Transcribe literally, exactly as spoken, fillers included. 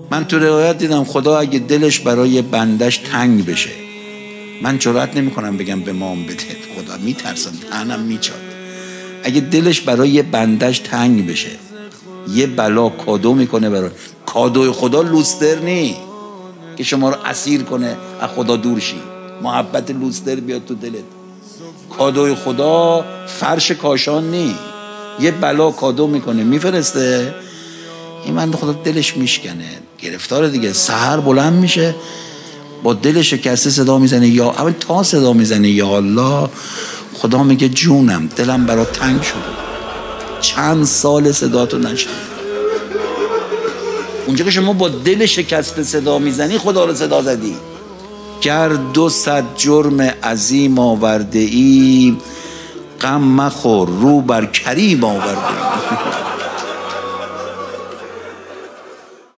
من تو روایت دیدم خدا اگه دلش برای بندش تنگ بشه، من جرئت نمیکنم بگم به مام بده، خدا میترسم دهنم میچاد، اگه دلش برای بندش تنگ بشه یه بلا کادو میکنه برای کادوی خدا لوستر نی که شما رو اسیر کنه از خدا دور شی، محبت لوستر بیاد تو دلت. کادوی خدا فرش کاشان نی، یه بلا کادو میکنه میفرسته، این من خدا دلش میشکنه، گرفتار دیگه. سحر بلند میشه با دل شکسته صدا میزنه یا اول تا صدا میزنه یا الله، خدا میگه جونم دلم برا تنگ شده، چند سال صداتو نشنیدم. اونجا که شما با دل شکسته صدا میزنی خدا رو صدا زدی. گر دو صد جرم عظیم آورده ای، غم مخور رو بر کریم آورده ای.